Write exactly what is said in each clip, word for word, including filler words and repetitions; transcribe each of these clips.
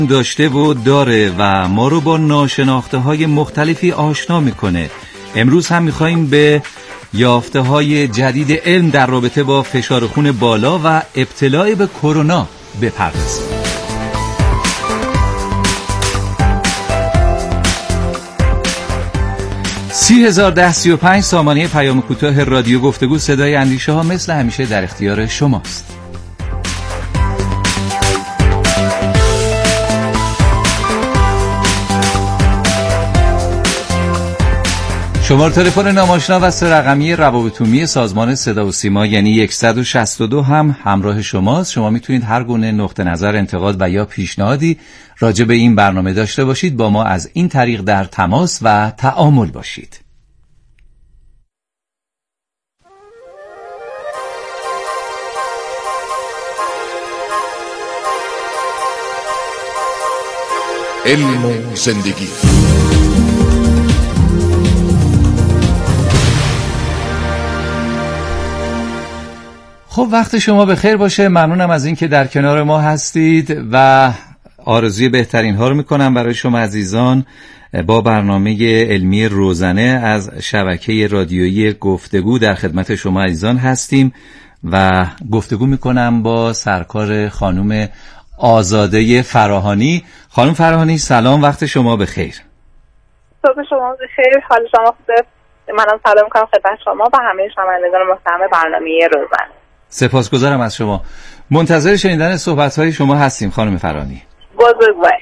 داشته و داره و ما رو با ناشناخته های مختلفی آشنا میکنه. امروز هم میخواییم به یافته های جدید علم در رابطه با فشار خون بالا و ابتلا به کرونا بپردازیم. سی هزار ده سی و پنج سامانه پیام کوتاه رادیو گفتگو صدای اندیشه ها مثل همیشه در اختیار شماست. شماره تلفن ناماشنا و سه رقمی روابط عمومی سازمان صدا و سیما یعنی صد و شصت و دو هم همراه شماست. شما میتونید هر گونه نقطه نظر، انتقاد و یا پیشنهادی راجع به این برنامه داشته باشید، با ما از این طریق در تماس و تعامل باشید. علم و زندگی. خب وقت شما بخیر باشه. ممنونم از این که در کنار ما هستید و آرزوی بهترین ها رو میکنم برای شما عزیزان. با برنامه علمی روزنه از شبکه رادیویی گفتگو در خدمت شما عزیزان هستیم و گفتگو میکنم با سرکار خانم آزاده فراهانی. خانم فراهانی سلام، وقت شما بخیر. صبح شما بخیر، حال شما خوبه؟ منم سلام میکنم خدمت شما و همه شنوندگان محترم برنامه روزنه. سپاسگزارم از شما. منتظر شنیدن صحبت‌های شما هستیم خانم فرانی. بزرگوار.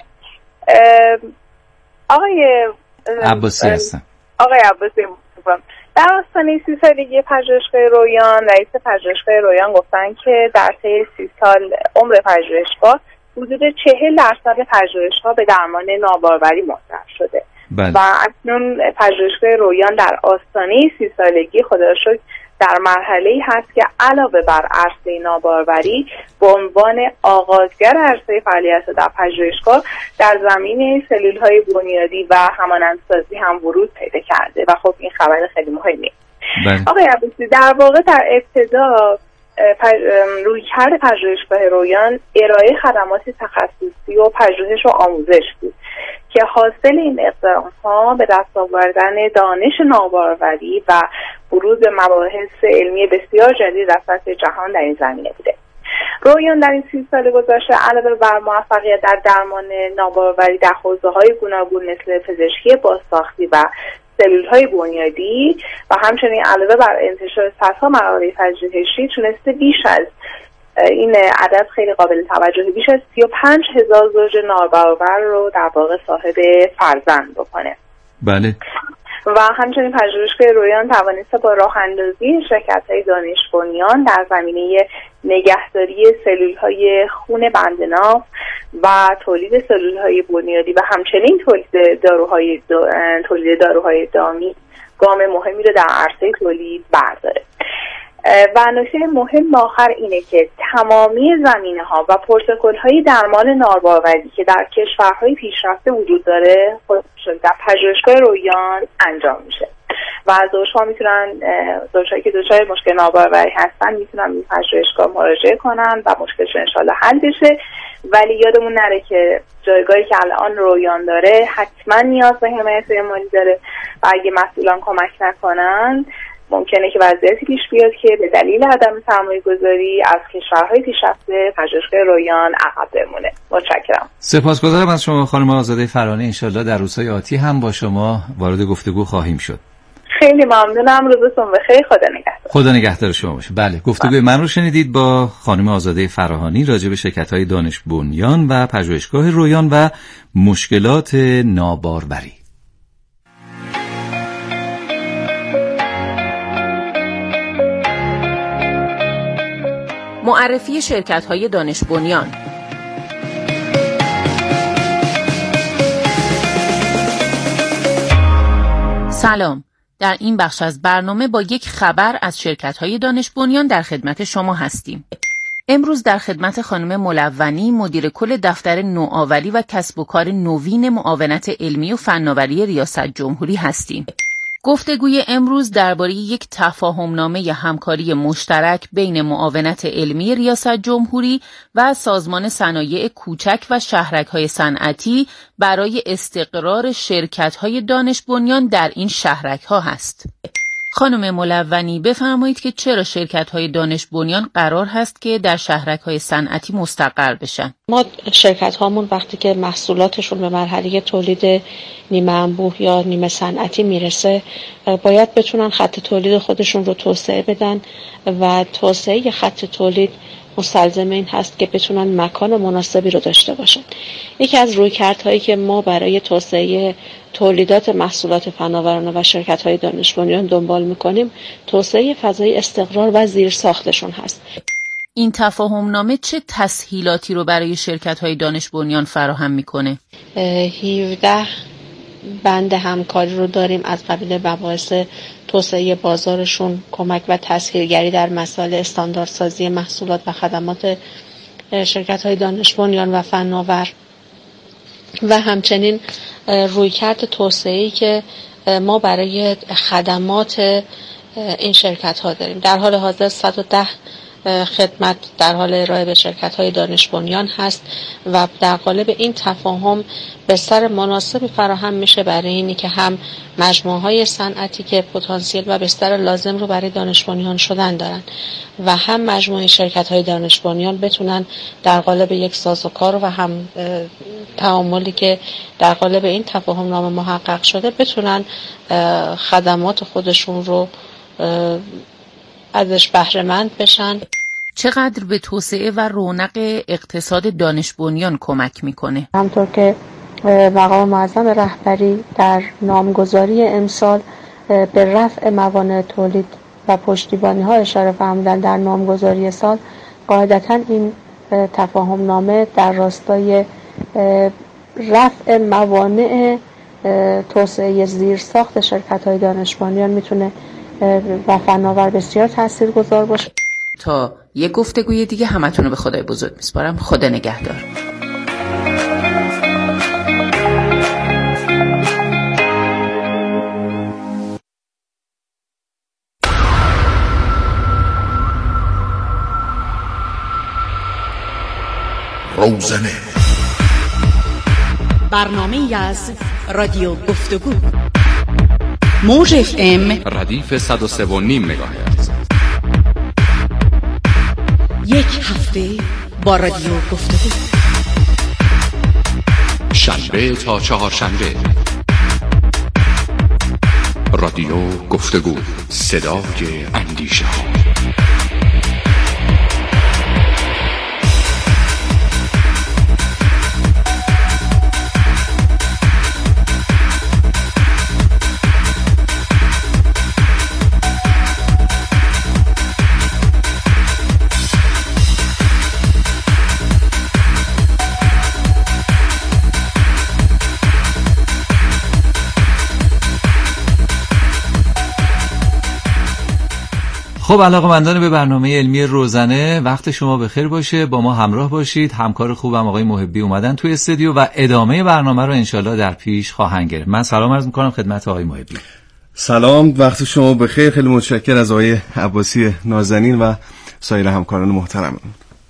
آقای عباسی هستم. آقای عباسی در آستانه سی سالگی پژوهشگاه رویان، رئیس پژوهشگاه رویان گفتن که در طی سی سال عمر پژوهشگاه حدود چهل درصد پژوهش‌ها به درمان ناباروری مستحق شده. بله. و اکنون پژوهشگاه رویان در آستانه سی سالگی خدا را شکر در مرحله‌ای هست که علاوه بر عرصه ناباروری به عنوان آغازگر عرصه فعالیت در پژوهشگاه در زمینه سلول‌های بنیادی و همانندسازی هم ورود پیدا کرده و خب این خبر خیلی مهمه. بله. آقای عباسی در واقع در ابتدا رویکرد پژوهشگاه رویان ارائه خدمات تخصصی و پژوهش و آموزش بود که حاصل این اقدام‌ها به دست آوردن دانش ناباروری و بروز مباحث علمی بسیار جدید در سطح جهان در این زمینه بوده. رویان در این سی سال گذشته علاوه بر موفقیت در درمان ناباروری در حوزه‌های گوناگون مثل پزشکی بازساختی و سلول‌های بنیادی و همچنین علاوه بر انتشار صدها مقاله پژوهشی تونسته بیش از این عدد خیلی قابل توجهی بیش از سی و پنج هزار زوج ناباروور رو در واقع صاحب فرزند بکنه. بله. و همچنین پژوهشگاه رویان توانسته با راه اندازی شرکت‌های دانش بنیان در زمینه نگهداری سلول‌های خون بندناف و تولید سلول‌های بنیادی و همچنین تولید داروهای تولید داروهای دامی گام مهمی رو در عرصه تولید برداره. و نکته مهم آخر اینه که تمامی زمینه‌ها و پروتکل‌های درمان ناباروری که در کشورهای پیشرفته وجود داره در پژوهشگاه رویان انجام میشه و زوج‌ها میتونن زوج‌هایی که دچار مشکل ناباروری هستن میتونن به پژوهشگاه مراجعه کنن و مشکلشون انشالله حل بشه. ولی یادمون نره که جایگاهی که الان رویان داره حتما نیاز به حمایت مالی داره و اگه مسئولان کمک نکنن ممکنه که وضعیتی پیش بیاد که به دلیل عدم سرمایه گذاری از کشورهای پیشرفته پژوهشگاه رویان عقب بمونه. متشکرم. سپاسگزارم از شما خانم آزاده فرانی. انشالله در روزهای آتی هم با شما وارد گفتگو خواهیم شد. خیلی ممنونم. روزتون بخیر. خدا نگهدار. خدا نگهدار شما باشه. بله، گفتگوی من رو شنیدید با خانم آزاده فراهانی راجع به شرکت‌های دانش بنیان و پژوهشگاه رویان و مشکلات ناباروری. معرفی شرکت‌های دانش بنیان. سلام. در این بخش از برنامه با یک خبر از شرکت‌های دانش بنیان در خدمت شما هستیم. امروز در خدمت خانم ملونی، مدیر کل دفتر نوآوری و کسب و کار نوین معاونت علمی و فناوری ریاست جمهوری هستیم. گفتگوی امروز درباره یک تفاهمنامه همکاری مشترک بین معاونت علمی ریاست جمهوری و سازمان صنایع کوچک و شهرک‌های صنعتی برای استقرار شرکت‌های دانش بنیان در این شهرک‌ها هست. خانم ملونی بفرمایید که چرا شرکت‌های دانش بنیان قرار هست که در شهرک‌های صنعتی مستقر بشن؟ ما شرکت‌هامون وقتی که محصولاتشون به مرحله تولید نیمه انبوه یا نیمه صنعتی میرسه باید بتونن خط تولید خودشون رو توسعه بدن و توسعه خط تولید مستلزم این هست که بتونن مکان مناسبی رو داشته باشن. یکی از رویکردهایی که ما برای توسعه تولیدات محصولات فناورانه و شرکت‌های دانش بنیان دنبال می‌کنیم توسعه فضای استقرار و زیرساختشون هست. این تفاهمنامه چه تسهیلاتی رو برای شرکت‌های دانش بنیان فراهم می‌کنه؟ هفده بند همکاری رو داریم از قبیل مباحث توسعه بازارشون، کمک و تسهیلگری در مسائل استانداردسازی محصولات و خدمات شرکت‌های دانش بنیان و فناور و همچنین رویکرد توسعه‌ای که ما برای خدمات این شرکت‌ها داریم. در حال حاضر صد و ده خدمت در حال ارائه به شرکت‌های دانش بنیان هست و در قالب این تفاهم بستر مناسبی فراهم میشه برای اینی که هم مجموعه‌های صنعتی که پتانسیل و بستر لازم رو برای دانش بنیان شدن دارن و هم مجموعه شرکت‌های دانش بنیان بتونن در قالب یک سازوکار و هم تعاملی که در قالب این تفاهمنامه محقق شده بتونن خدمات خودشون رو ازش بهره مند بشن. چقدر به توسعه و رونق اقتصاد دانش بنیان کمک میکنه؟ همطور که مقام معظم رهبری در نامگذاری امسال به رفع موانع تولید و پشتیبانی ها اشاره فرمودن در نامگذاری سال، قاعدتا این تفاهمنامه در راستای رفع موانع توسعه زیرساخت شرکت‌های دانش بنیان میتونه و فناور بسیار تاثیرگذار باشه. تا یک گفتگوی دیگه همتون رو به خدای بزرگ میسپارم. خدا نگهدار. روزنه، برنامه‌ای از رادیو گفتگو، موج اف ام ردیف صد و سه و نیم مگاهرتز. یک هفته با رادیو گفتگو، شنبه تا چهارشنبه. رادیو گفتگو، صدای اندیشه ها. خب علاقه‌مندان به برنامه علمی روزنه، وقت شما بخیر باشه. با ما همراه باشید. همکار خوبم آقای محبی اومدن توی استودیو و ادامه برنامه رو انشالله در پیش خواهند گرفت. من سلام عرض می‌کنم خدمت آقای محبی. سلام، وقت شما بخیر. خیلی متشکرم از آقای عباسی نازنین و سایر همکاران محترممون.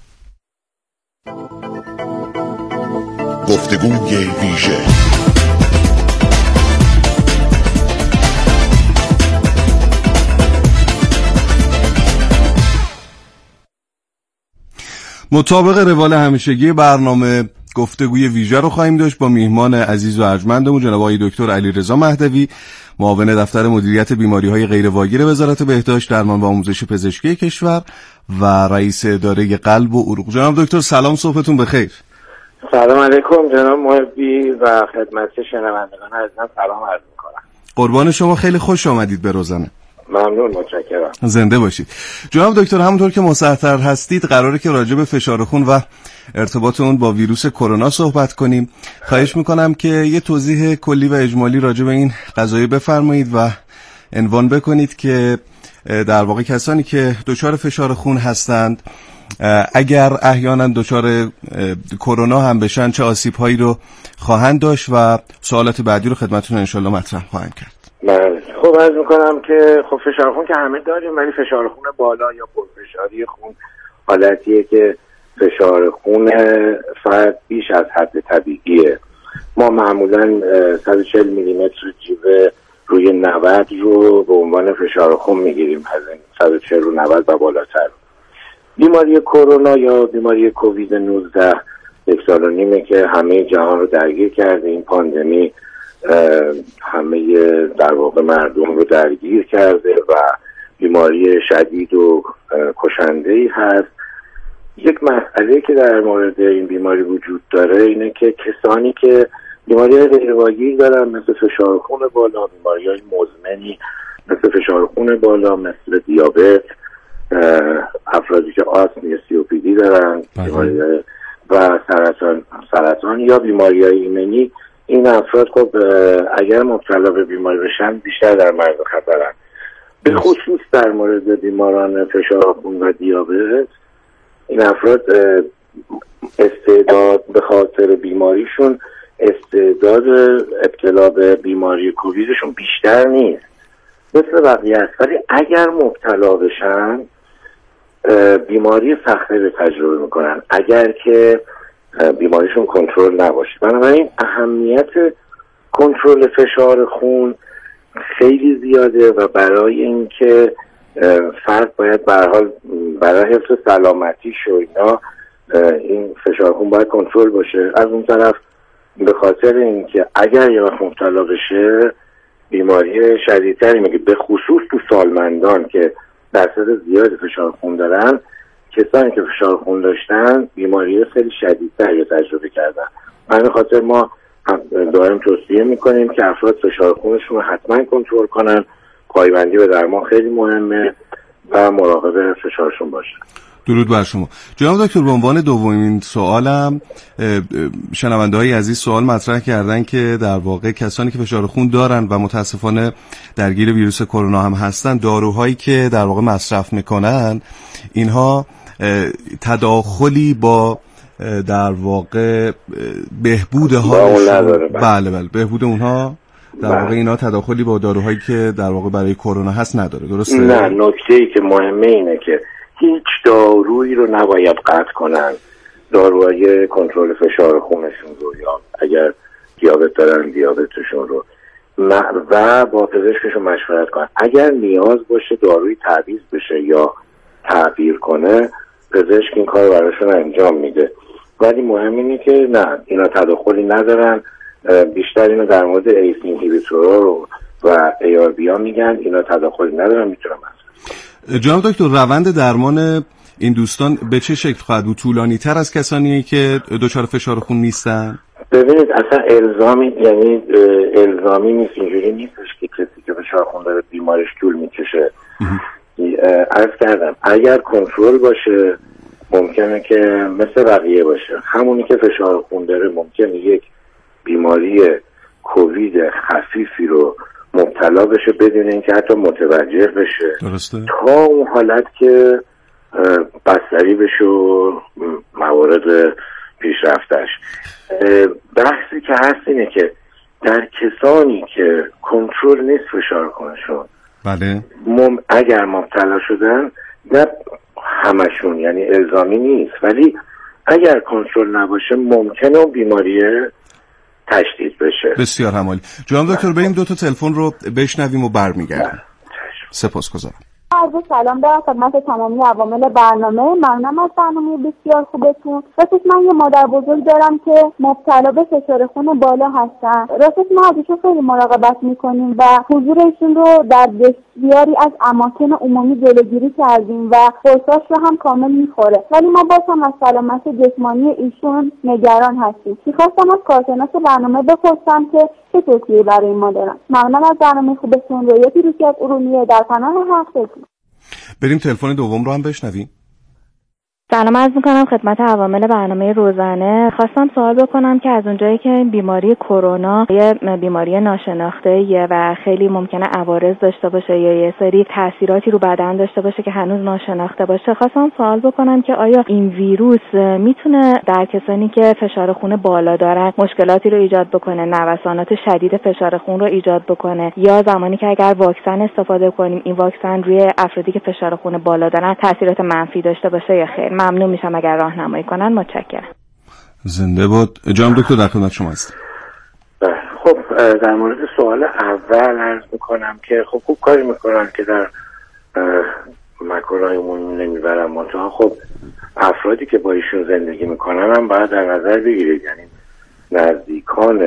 گفتگوی ویژه. مطابق روال همیشگی برنامه گفتگوی ویژه رو خواهیم داشت با میهمان عزیز و ارجمندمون جناب آقای دکتر علیرضا مهدوی، معاون دفتر مدیریت بیماری‌های غیرواگیر وزارت بهداشت، درمان و آموزش پزشکی کشور و رئیس اداره قلب و عروق. جناب دکتر سلام، صبحتون بخیر. سلام علیکم جناب محبی و خدمت شنوندگان عزیزم سلام عرض می‌کنم. قربان شما، خیلی خوش آمدید به روزنه. ممنون، متشکرم. زنده باشید. جناب دکتر، همونطور که مصحح هستید قراره که راجع به فشار خون و ارتباط اون با ویروس کرونا صحبت کنیم. خواهش میکنم که یه توضیح کلی و اجمالی راجع به این قضیه بفرمایید و عنوان بکنید که در واقع کسانی که دچار فشار خون هستند اگر احیانا دچار کرونا هم بشن چه آسیب‌هایی رو خواهند داشت و سوالات بعدی رو خدمتتون انشالله مطرح خواهیم کرد. بله خب عرض میکنم که خب فشار خون که همه داریم، ولی فشار خون بالا یا پرفشاری خون حالتیه که فشار خون فرد بیش از حد طبیعیه. ما معمولا صد و چهل میلیمتر جیوه روی نود رو به عنوان فشار خون میگیریم، از این صد و چهل رو نود و بالاتر. بیماری کرونا یا بیماری کووید نوزده یک سال و نیمه که همه جهان رو درگیر کرده. این پاندمی همه در واقع مردم رو درگیر کرده و بیماری شدید و کشنده‌ای هست. یک مسئله که در مورد این بیماری وجود داره اینه که کسانی که بیماری غیرواگیر دارن مثل فشار خون بالا، بیماری‌های مزمنی مثل فشار خون بالا، مثل دیابت، افرادی که آسم یا سی او پی دی دارن و سرطان سرطان یا بیماری‌های ایمنی، این افراد خب اگر مبتلا به بیماری بشن بیشتر در معرض خطرن. به خصوص در مورد بیماران فشار خون و دیابت، این افراد استعداد به خاطر بیماریشون استعداد ابتلا به بیماری کوویدشون بیشتر نیست مثل بقیه است، ولی اگر مبتلا بشن بیماری سخته به تجربه میکنن اگر که بیماریشون کنترل نباشه. بنابراین اهمیت کنترل فشار خون خیلی زیاده و برای اینکه فرد باید به هر حال برای حفظ سلامتیش و اینا این فشار خون باید کنترل باشه. از اون طرف به خاطر اینکه اگر یه وقت مبتلا بشه بیماری شدیدتری میگه، به خصوص تو سالمندان که درصد زیادی فشار خون دارن، کسانی که فشار خون داشتن بیماری خیلی شدیدتری تجربه کردن. به خاطر ما دائم توصیه میکنیم که افراد فشار خونشون رو حتما کنترل کنن. پایبندی به درمان خیلی مهمه و مراقب فشارشون باشن. درود بر شما جناب دکتر. به عنوان دومین سوالم، شنونده های عزیز سوال مطرح کردن که در واقع کسانی که فشار خون دارن و متاسفانه درگیر ویروس کرونا هم هستن، داروهایی که در واقع مصرف میکنن اینها تداخلی با در واقع بهبود حالشون، بله بله بهبود اونها در واقع اینا تداخلی با داروهایی که در واقع برای کرونا هست نداره، درسته؟ نه، نکته‌ای که مهمه اینه که هیچ دارویی رو نباید قطع کنن. داروهای کنترل فشار خونشون رو یا اگر دیابت دارن دیابتشون رو و با پزشکشون مشورت کنن. اگر نیاز باشه داروی تعویض بشه یا تعبیر کنه، پزشک این کار براشون انجام میده. ولی مهم اینه که نه، اینا تداخلی ندارن. بیشتر اینو در مورد ایس اینهیبیتورها رو و ای آر بی ها میگن، اینا تداخلی ندارن، میتونم مثلا. جناب دکتر، روند درمان این دوستان به چه شکل خواهد بود؟ طولانی تر از کسانی که دچار فشار خون نیستن؟ ببینید اصلا الزامی یعنی الزامی نیست، اینجوری نیستش که کسی که فشار خون داره بیمارش طول میکشه. عرض کردم اگر کنترل باشه ممکنه که مثل بقیه باشه. همونی که فشار خون داره ممکنه یک بیماری کووید خفیفی رو مبتلا بشه بدون اینکه حتی متوجه بشه. درسته. تا اون حالت که بستری بشه و موارد پیشرفتش. بحثی که هست اینه که در کسانی که کنترل نیست فشار خونشون، بله، مم اگر مبتلا شدن، نه همشون یعنی الزامی نیست، ولی اگر کنترل نباشه ممکنه بیماریه تشدید بشه. بسیار همالی. جناب دکتر بریم دو تا تلفن رو بشنویم و برمیگردیم. سپاسگزارم. عرض سلام دارم خدمت تمامی عوامل برنامه. ممنونم از برنامه بسیار خوبتون. راستش من یه مادر بزرگ دارم که مبتلا به فشار خون بالا هستن. راستش ما ازشون خیلی مراقبت میکنیم و حضورشون رو در بسیاری از اماکن عمومی جلوگیری کردیم و قرصاش رو هم کامل میخوره، ولی ما باز هم از سلامت جسمانی ایشون نگران هستیم. میخواستم از کارشناس برنامه بپرسم که چه توصیه‌ای برای ما دارن. ممنونم از برنامه خوبتون. رویا پیروزی از ارومیه در پناه حق. بریم تلفن دوم رو هم بشنویم. سلام عرض میکنم خدمت عوامل برنامه روزانه. خواستم سوال بکنم که از اونجایی که بیماری کرونا یه بیماری ناشناخته و خیلی ممکنه عوارض داشته باشه یا یه سری تاثیراتی رو بدن داشته باشه که هنوز ناشناخته باشه، خواستم سوال بکنم که آیا این ویروس میتونه در کسانی که فشار خون بالا دارن مشکلاتی رو ایجاد بکنه، نوسانات شدید فشار خون رو ایجاد بکنه، یا زمانی که اگر واکسن استفاده کنیم این واکسن روی افرادی که فشار خون بالا دارن تاثیرات منفی داشته باشه یا خیر؟ ممنون میشم اگر راهنمایی کنن. متشکرم. زنده باد. جناب دکتر در خدمت شما هستم. خب در مورد سوال اول عرض میکنم که خب خوب کاری میکنن که در مکانهای عمومی نمیبرن، منتها خب افرادی که با ایشون زندگی میکنن هم باید در نظر بگیرید، یعنی نزدیکان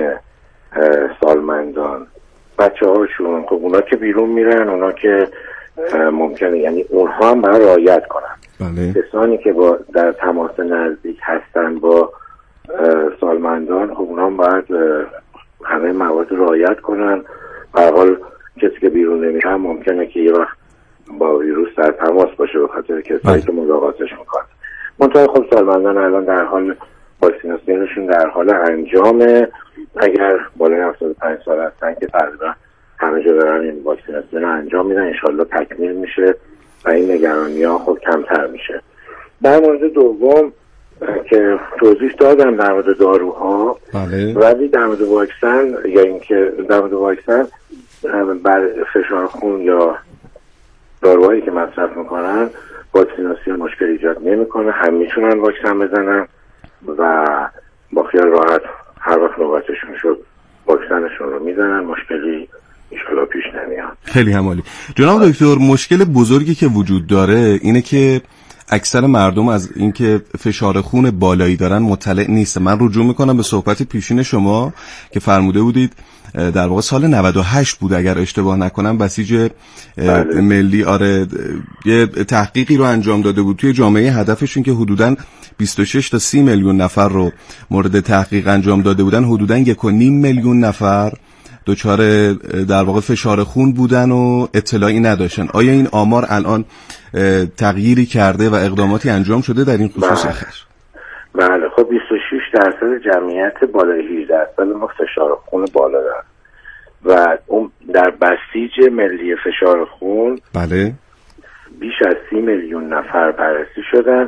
سالمندان، بچه هاشون، خب اونا که بیرون میرن، اونا که ممکنه، یعنی اونها هم باید رعایت کنن. بله. کسانی که با در تماس نزدیک هستن با سالمندان، خب اونا هم باید همه موارد رعایت کنن. به هر حال کسی که بیرون نمیشه ممکنه که یه وقت با ویروس در تماس باشه به خاطر کسایی که ملاقاتش میکنه. منتها خب سالمندان الان در حال واکسیناسیونشون در حال انجامه. اگر بالای هفتاد و پنج سال هستن که تقریبا همه جا دارن این واکسیناسیون رو انجام میدن، انشالله تکمیل میشه و این نگرانی ها خب کمتر میشه. در مورد دوم که توضیح دادم در مورد داروها، بله. ولی در مورد واکسن یا اینکه در مورد واکسن بر فشار خون یا داروهایی که مصرف میکنن واکسیناسیون مشکل ایجاد نمیکنه، هم میتونن واکسن بزنن و با خیال راحت هر وقت نوبتشون شد واکسنشون رو میزنن، مشکلی انشالله پیش نمیاد. خیلی همالی. جناب دکتر، مشکل بزرگی که وجود داره اینه که اکثر مردم از اینکه فشار خون بالایی دارن مطلع نیست. من رجوع میکنم به صحبت پیشین شما که فرموده بودید در واقع سال نود و هشت بود اگر اشتباه نکنم بسیج بله. ملی آره یه تحقیقی رو انجام داده بود توی جامعه هدفشون که حدوداً بیست و شش تا سی میلیون نفر رو مورد تحقیق انجام داده بودن، حدوداً یک و نیم میلیون نفر دچار در واقع فشار خون بودن و اطلاعی نداشتن. آیا این آمار الان تغییری کرده و اقداماتی انجام شده در این خصوص اخیر؟ بله خب بیست و شش درصد جمعیت بالای هجده سال ما فشار خون بالا دارن و اون در بسیج ملی فشار خون بله بیش از سی میلیون نفر بررسی شدن.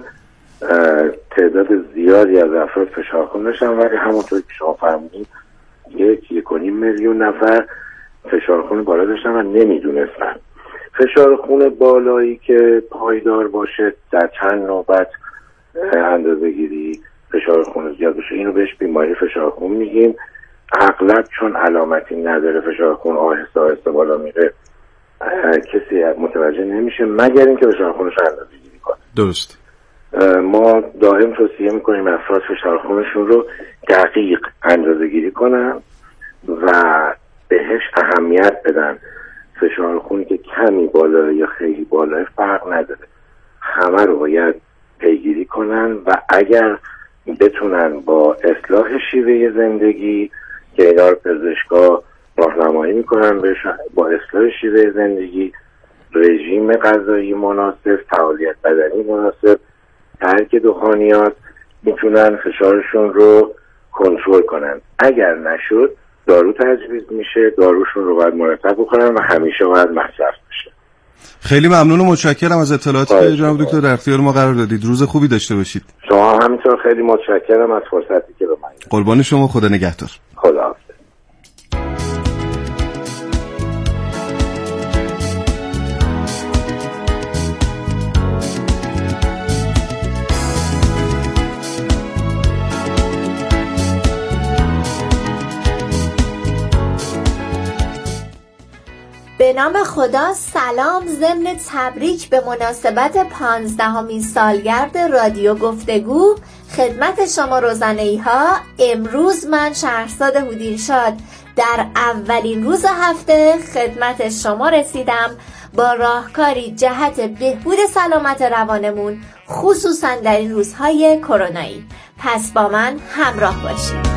تعداد زیادی از افراد فشار خون داشتن ولی همونطور که شما فرمودید یک یک و نیم میلیون نفر فشار خون بالا داشتن و نمیدونستن. فشار خون بالایی که پایدار باشه در چند نوبت اندازه گیری فشار خون زیاد بشه، اینو بهش بیماری فشار خون میگیم. اغلب چون علامتی نداره فشار خون آهسته آهسته بالا میره، کسی متوجه نمیشه مگر اینکه فشار خونش اندازه گیری کنه. درست. ما دائم توصیه میکنیم افراد فشار خونشون رو دقیق اندازه گیری کنن و بهش اهمیت بدن. فشار خونی که کمی بالا یا خیلی بالا فرق نداره، همه رو باید پیگیری کنن و اگر بتونن با اصلاح شیوه زندگی که اینا رو پزشکا راهنمایی میکنن بهش، با اصلاح شیوه زندگی، رژیم غذایی مناسب، فعالیت بدنی مناسب، ترک دخانیات، میتونن فشارشون رو کنترل کنن. اگر نشد دارو تجویز میشه، داروشون رو باید مرتب بکنن و همیشه باید مصرف بشه. خیلی ممنون و متشکرم از اطلاعاتی که جناب دکتر در اختیار ما قرار دادید. روز خوبی داشته باشید. شما همینطور خیلی متشکرم از فرصتی که به من دادید. قربان شما، خدا نگهدار. خدا حافظ. به نام خدا. سلام، ضمن تبریک به مناسبت پانزدهمین سالگرد رادیو گفتگو خدمت شما روزنه‌ای ها. امروز من شهرزاد هودینشاد در اولین روز هفته خدمت شما رسیدم با راهکاری جهت بهبود سلامت روانمون، خصوصا در این روزهای کرونایی. پس با من همراه باشید.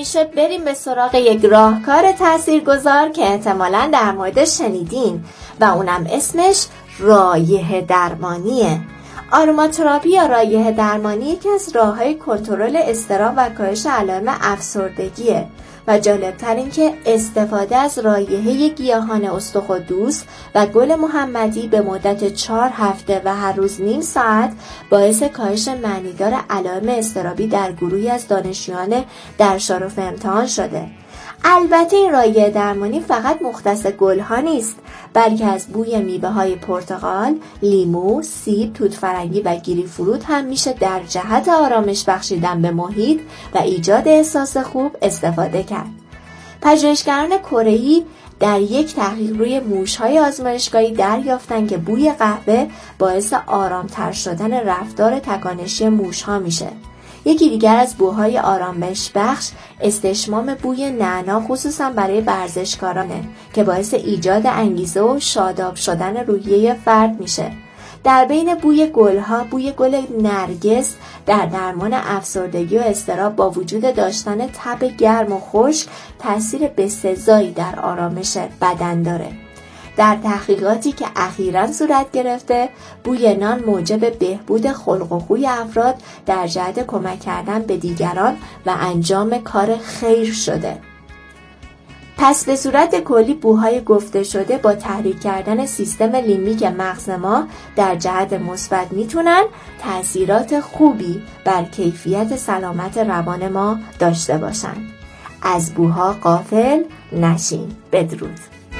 میشه بریم به سراغ یک راهکار تاثیرگذار که احتمالاً در موردش شنیدین و اونم اسمش رایحه درمانیه. آروماتراپی یا رایحه درمانی یکی از راه‌های کنترل اضطراب و کاهش علائم افسردگیه و جالبتر این که استفاده از رایحه گیاهان استخوان‌دوست و گل محمدی به مدت چهار هفته و هر روز نیم ساعت باعث کاهش معنیدار علائم اضطرابی در گروهی از دانشجویان در شرف امتحان شده. البته این رایحه درمانی فقط مختص گلها نیست، بلکه از بوی میوه‌های پرتقال، لیمو، سیب، توت فرنگی و گیری فروت هم میشه در جهت آرامش بخشیدن به محیط و ایجاد احساس خوب استفاده کرد. پژوهشگران کره‌ای در یک تحقیق روی موش‌های آزمایشگاهی دریافتن که بوی قهوه باعث آرامتر شدن رفتار تکانشی موش‌ها میشه. یکی دیگر از بوهای آرامش بخش استشمام بوی نعنا خصوصا برای ورزشکارانه که باعث ایجاد انگیزه و شاداب شدن روحیه فرد میشه. در بین بوی گلها، بوی گل نرگس در درمان افسردگی و اضطراب با وجود داشتن تب گرم و خشک تأثیر بسزایی در آرامش بدن داره. در تحقیقاتی که اخیراً صورت گرفته، بوی نان موجب بهبود خلق و خوی افراد در جهت کمک کردن به دیگران و انجام کار خیر شده. پس به صورت کلی بوهای گفته شده با تحریک کردن سیستم لیمبیک مغز ما در جهت مثبت میتونن تأثیرات خوبی بر کیفیت سلامت روان ما داشته باشن. از بوها غافل نشین. بدرود.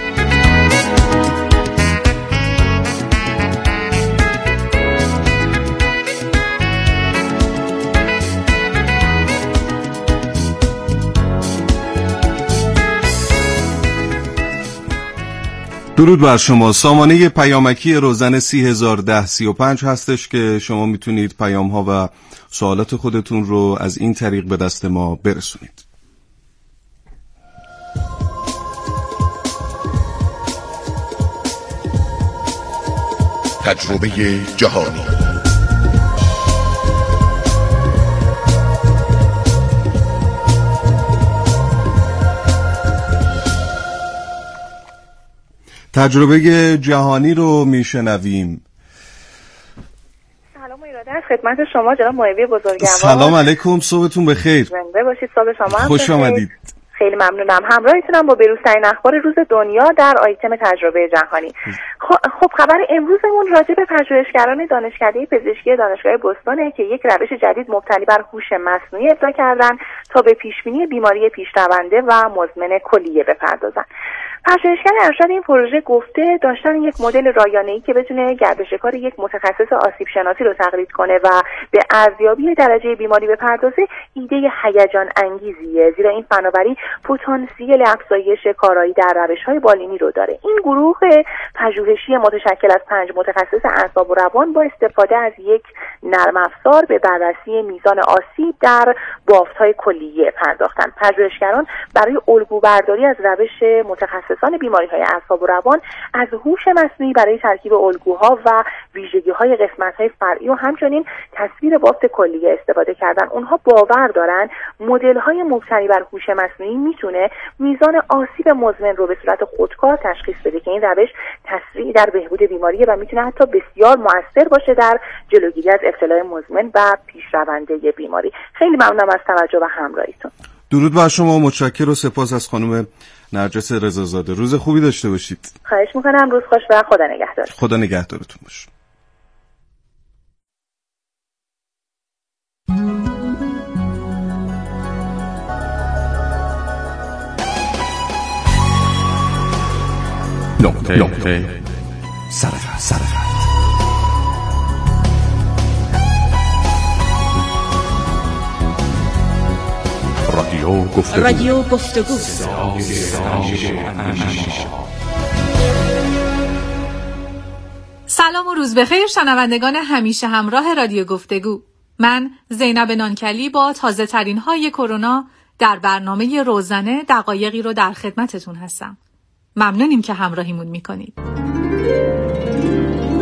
درود بر شما. سامانه پیامکی روزن سی هزار و ده سی و پنج هستش که شما میتونید پیام ها و سوالات خودتون رو از این طریق به دست ما برسونید. تجربه جهانی. تجربه جهانی رو میشنویم. سلام و ایراده از خدمت شما جناب محبی بزرگوار. سلام علیکم، صبحتون بخیر. زنده باشید. صبح شما هم خوش آمدید. خیلی ممنونم. همراهتونم با بروزترین اخبار روز دنیا در آیتم تجربه جهانی. خب خبر امروزمون راجع به پژوهشگران دانشکده پزشکی دانشگاه بوستونه که یک روش جدید مبتنی بر هوش مصنوعی ابداع کردن تا به پیشبینی بیماری پیشرونده و مزمن کلیه بپردازن. پژوهشگر ارشد این پروژه گفته داشتن یک مدل رایانه‌ای که بتونه گردش کار یک متخصص آسیب شناسی رو تقلید کنه و به ارزیابی درجه بیماری بپردازه ایده هیجان انگیزیه، زیرا این فناوری پتانسیل افزایش کارایی در روش‌های بالینی رو داره. این گروه پژوهشی متشکل از پنج متخصص اعصاب و روان با استفاده از یک نرم افزار به بررسی میزان آسیب در بافت‌های کلیه پرداختن. پژوهشگران برای الگو برداری از روش متخصصان بیماری‌های اعصاب و روان از هوش مصنوعی برای ترکیب الگوها و ویژگی‌های قسمت‌های فرعی و همچنین تصویر بافت کلیه استفاده کردن. اونها باور دارن مدل‌های مبتنی بر هوش مصنوعی میتونه میزان آسیب مزمن رو به صورت خودکار تشخیص بده که این روش تسریع در بهبود بیماریه و میتونه حتی بسیار مؤثر باشه در جلوگیری از ابتلای مزمن و پیشرونده بیماری. خیلی ممنونم از توجه و همراهیتون. درود بر شما، متشکر و سپاس از خانم نرجس رضازاده. روز خوبی داشته باشید. خواهش میکنم. روز خوش و خدا نگهدار. خدا نگهدارتون باشه. نقطه نقطه سرخط سرخط رادیو گفتگو رادیو گفتگو سلام و روز بخیر شنوندگان همیشه همراه رادیو گفتگو. من زینب نانکلی با تازه ترین های کرونا در برنامه روزنه دقایقی رو در خدمتتون هستم. ممنونیم که همراهیمون میکنید.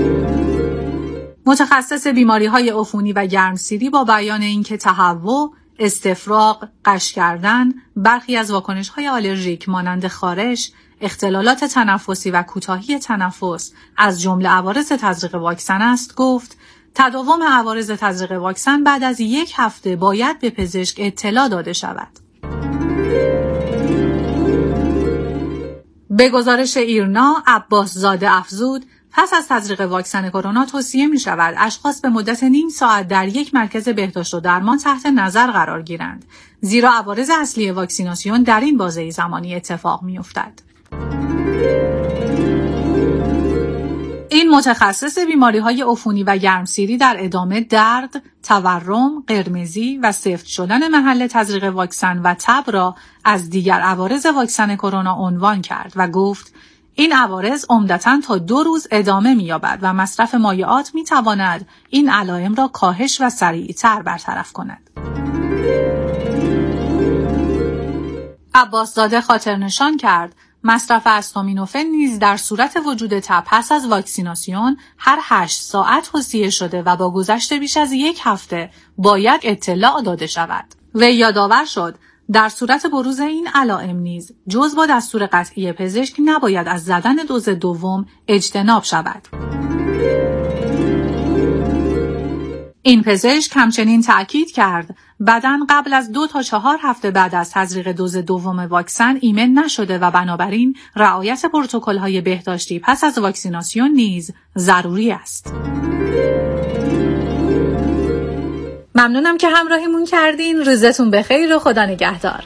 متخصص بیماری‌های عفونی و گرمسیری با بیان اینکه تهوع، استفراغ، غش کردن، برخی از واکنش‌های آلرژیک مانند خارش، اختلالات تنفسی و کوتاهی تنفس از جمله عوارض تزریق واکسن است، گفت تداوم عوارض تزریق واکسن بعد از یک هفته باید به پزشک اطلاع داده شود. به گزارش ایرنا، عباس زاده افزود پس از تزریق واکسن کرونا توصیه می شود اشخاص به مدت نیم ساعت در یک مرکز بهداشت و درمان تحت نظر قرار گیرند، زیرا عوارض اصلی واکسیناسیون در این بازه زمانی اتفاق می افتد. این متخصص بیماری‌های عفونی و گرمسیری در ادامه درد، تورم، قرمزی و سفت شدن محل تزریق واکسن و تب را از دیگر عوارض واکسن کرونا عنوان کرد و گفت این عوارض عمدتاً تا دو روز ادامه می‌یابد و مصرف مایعات می‌تواند این علائم را کاهش و سریع‌تر برطرف کند. عباس زاده خاطر نشان کرد مصرف استامینوفن نیز در صورت وجود تب پس از واکسیناسیون هر هشت ساعت توصیه شده و با گذشت بیش از یک هفته باید اطلاع داده شود. وی یادآور شد در صورت بروز این علائم نیز جز با دستور قطعی پزشک نباید از زدن دوز دوم اجتناب شود. این پزشک همچنین تأکید کرد بدن قبل از دو تا چهار هفته بعد از تزریق دوز دوم واکسن ایمن نشده و بنابراین رعایت پروتکل‌های بهداشتی پس از واکسیناسیون نیز ضروری است. ممنونم که همراهیمون کردین. روزتون بخیر و خدا نگهدار.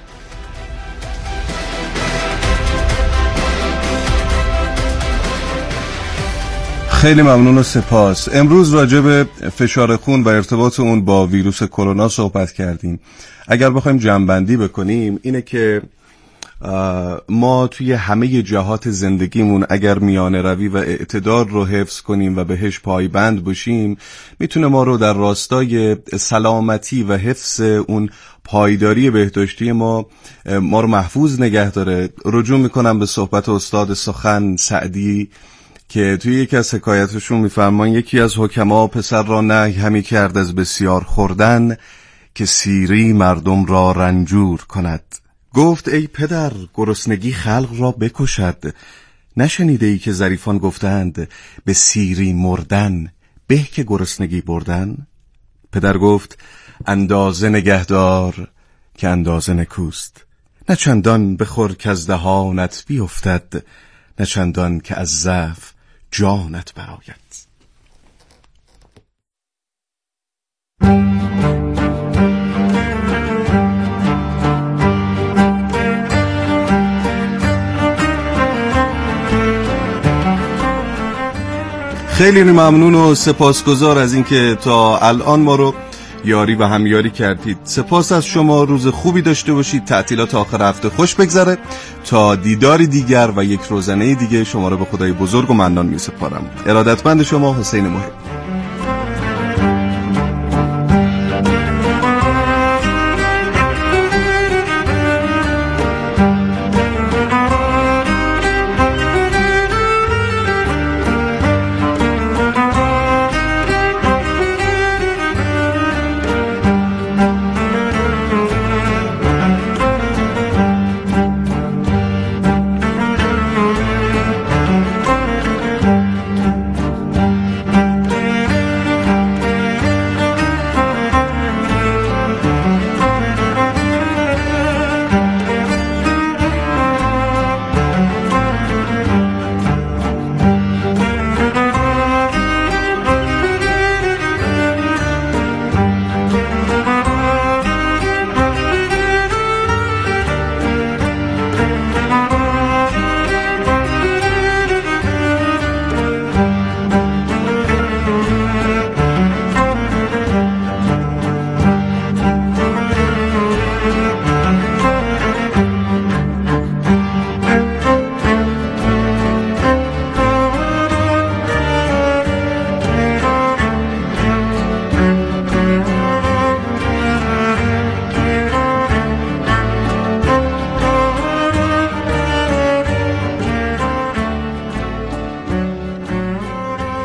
خیلی ممنون و سپاس. امروز راجع به فشار خون و ارتباط اون با ویروس کرونا صحبت کردیم. اگر بخوایم جمع‌بندی بکنیم اینه که ما توی همه جهات زندگیمون اگر میانه روی و اعتدال رو حفظ کنیم و بهش پایبند باشیم میتونه ما رو در راستای سلامتی و حفظ اون پایداری بهداشتی ما ما رو محفوظ نگه داره. رجوع میکنم به صحبت استاد سخن سعدی که توی یکی از حکایتشون میفرمان یکی از حکما پسر را نهی همی کرد از بسیار خوردن که سیری مردم را رنجور کند. گفت ای پدر گرسنگی خلق را بکشد، نشنیده ای که ظریفان گفتند به سیری مردن به که گرسنگی بردن؟ پدر گفت اندازه نگهدار که اندازه نکوست، نه چندان بخور که از دهانت بیفتد، نه چندان که از ضعف جانت برآید. خیلی ممنون و سپاسگزار از اینکه تا الان ما رو یاری و همیاری کردید. سپاس از شما. روز خوبی داشته باشید. تعطیلات آخر هفته خوش بگذره. تا دیداری دیگر و یک روزنه دیگه شما رو به خدای بزرگ و منان می سپارم. ارادتمند شما حسین محب.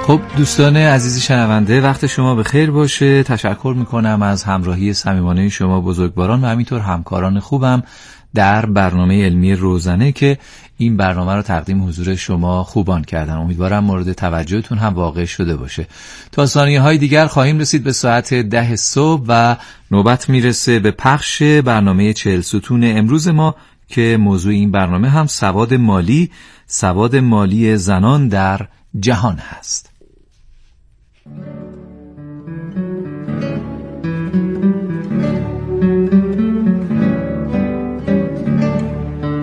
خب دوستان عزیز شنونده، وقت شما به خیر باشه. تشکر میکنم از همراهی صمیمانه شما بزرگواران و همینطور همکاران خوبم در برنامه علمی روزانه که این برنامه رو تقدیم حضور شما خوبان کردن. امیدوارم مورد توجهتون هم واقع شده باشه. تا ثانیه های دیگر خواهیم رسید به ساعت ده صبح و نوبت میرسه به پخش برنامه چهل ستون امروز ما که موضوع این برنامه هم سواد مالی، سواد مالی زنان در جهان هست.